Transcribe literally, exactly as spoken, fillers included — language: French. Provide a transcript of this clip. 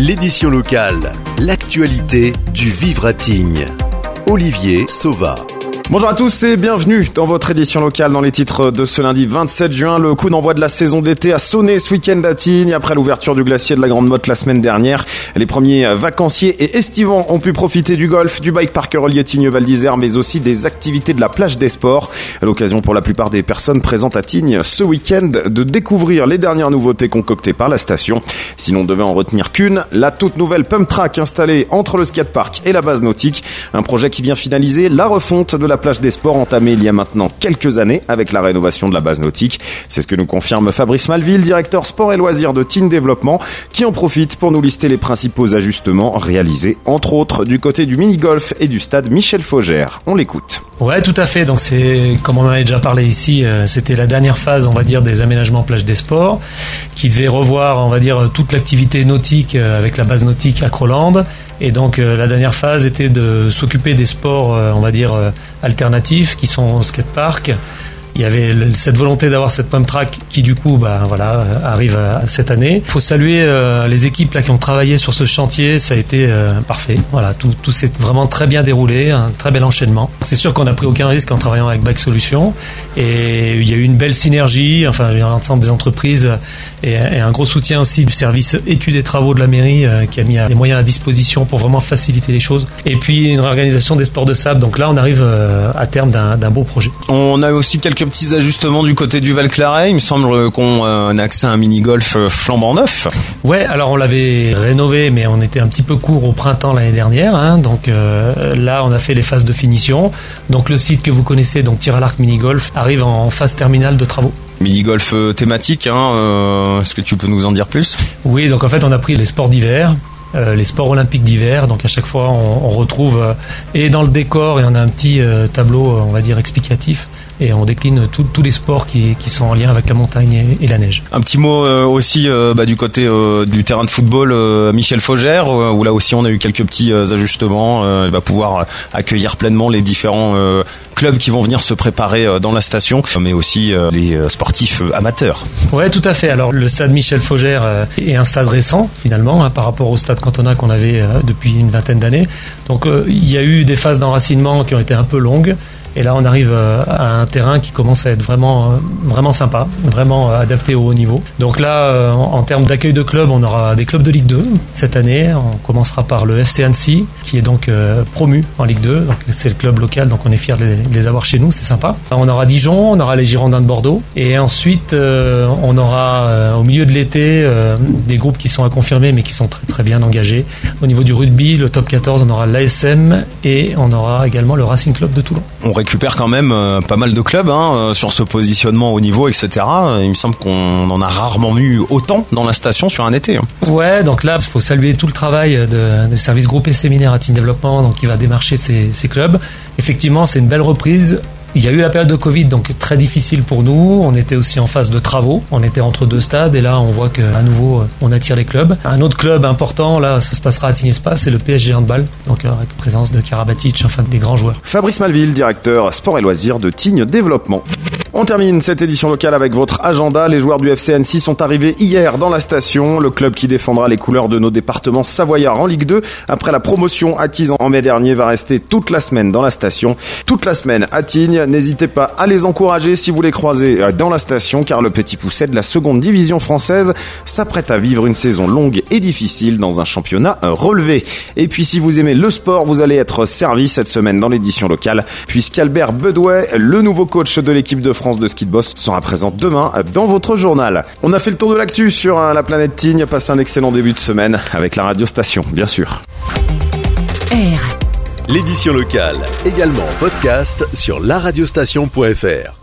L'édition locale, l'actualité du vivre à Tignes. Olivier Sauva. Bonjour à tous et bienvenue dans votre édition locale. Dans les titres de ce lundi vingt-sept juin, le coup d'envoi de la saison d'été a sonné ce week-end à Tignes. Après l'ouverture du glacier de la Grande Motte la semaine dernière, les premiers vacanciers et estivants ont pu profiter du golf, du bike park relié Tignes-Val d'Isère, mais aussi des activités de la plage des sports. L'occasion pour la plupart des personnes présentes à Tignes ce week-end de découvrir les dernières nouveautés concoctées par la station. Si l'on devait en retenir qu'une, la toute nouvelle pump track installée entre le skatepark et la base nautique. Un projet qui vient finaliser la refonte de la plage des sports entamée il y a maintenant quelques années avec la rénovation de la base nautique. C'est ce que nous confirme Fabrice Malville, directeur sport et loisirs de Tignes Développement, qui en profite pour nous lister les principaux ajustements réalisés, entre autres du côté du mini-golf et du stade Michel Faugère. On l'écoute. Ouais, tout à fait. Donc c'est, comme on en avait déjà parlé ici, euh, c'était la dernière phase, on va dire, des aménagements plage des sports, qui devait revoir, on va dire, toute l'activité nautique euh, avec la base nautique Acroland. Et donc euh, la dernière phase était de s'occuper des sports, euh, on va dire, euh, alternatifs, qui sont au skatepark. Il y avait cette volonté d'avoir cette pump track qui du coup bah voilà arrive à cette année. Il faut saluer euh, les équipes là qui ont travaillé sur ce chantier, ça a été euh, parfait. Voilà, tout tout s'est vraiment très bien déroulé, un très bel enchaînement. C'est sûr qu'on n'a pris aucun risque en travaillant avec Bike Solutions et il y a eu une belle synergie, enfin l'ensemble des entreprises et, et un gros soutien aussi du service études et travaux de la mairie euh, qui a mis les moyens à disposition pour vraiment faciliter les choses. Et puis une réorganisation des sports de sable. Donc là on arrive euh, à terme d'un, d'un beau projet. On a aussi quelques petits ajustements du côté du Val-Claret. Il me semble qu'on a accès à un mini-golf flambant neuf. Ouais, alors on l'avait rénové, mais on était un petit peu court au printemps l'année dernière. Hein, donc euh, là, on a fait les phases de finition. Donc le site que vous connaissez, donc tir à l'arc mini-golf, arrive en phase terminale de travaux. Mini-golf thématique, hein, euh, est-ce que tu peux nous en dire plus ? Oui, donc en fait, on a pris les sports d'hiver. Euh, les sports olympiques d'hiver, donc à chaque fois on, on retrouve euh, et dans le décor et on a un petit euh, tableau euh, on va dire explicatif et on décline tous les sports qui, qui sont en lien avec la montagne et, et la neige. Un petit mot euh, aussi euh, bah, du côté euh, du terrain de football euh, Michel Faugère euh, où là aussi on a eu quelques petits euh, ajustements. Euh, il va pouvoir accueillir pleinement les différents euh, clubs qui vont venir se préparer euh, dans la station, mais aussi euh, les euh, sportifs euh, amateurs. Ouais, tout à fait. Alors le stade Michel Faugère euh, est un stade récent finalement hein, par rapport au stade Cantona qu'on avait euh, depuis une vingtaine d'années. Donc euh, il y a eu des phases d'enracinement qui ont été un peu longues. Et là, on arrive à un terrain qui commence à être vraiment, vraiment sympa, vraiment adapté au haut niveau. Donc là, en termes d'accueil de clubs, on aura des clubs de Ligue deux cette année. On commencera par le F C Annecy, qui est donc promu en Ligue deux. Donc c'est le club local, donc on est fiers de les avoir chez nous, c'est sympa. On aura Dijon, on aura les Girondins de Bordeaux. Et ensuite, on aura au milieu de l'été des groupes qui sont à confirmer, mais qui sont très très bien engagés. Au niveau du rugby, le top quatorze, on aura l'A S M et on aura également le Racing Club de Toulon. On récupère quand même euh, pas mal de clubs hein, euh, sur ce positionnement au niveau, et cetera. Il me semble qu'on en a rarement vu autant dans la station sur un été. Hein. Ouais, donc là, il faut saluer tout le travail de, de service groupe et séminaire à Tignes Développement, donc qui va démarcher ces, ces clubs. Effectivement, c'est une belle reprise. Il y a eu la période de Covid, donc très difficile pour nous. On était aussi en phase de travaux. On était entre deux stades et là, on voit qu'à nouveau, on attire les clubs. Un autre club important, là, ça se passera à Tignes Espace, c'est le P S G Handball. Donc, avec présence de Karabatic, enfin, des grands joueurs. Fabrice Malville, directeur sport et loisirs de Tignes Développement. On termine cette édition locale avec votre agenda. Les joueurs du F C Annecy sont arrivés hier dans la station. Le club qui défendra les couleurs de nos départements savoyards en Ligue deux après la promotion acquise en mai dernier va rester toute la semaine dans la station. Toute la semaine à Tignes. N'hésitez pas à les encourager si vous les croisez dans la station car le petit pousset de la seconde division française s'apprête à vivre une saison longue et difficile dans un championnat relevé. Et puis si vous aimez le sport, vous allez être servi cette semaine dans l'édition locale puisqu'Albert Bedouet, le nouveau coach de l'équipe de France de ski de boss, sera présent demain dans votre journal. On a fait le tour de l'actu sur la planète Tignes. Passez un excellent début de semaine avec la radio station, bien sûr. R. L'édition locale, également en podcast sur la radiostation point f r.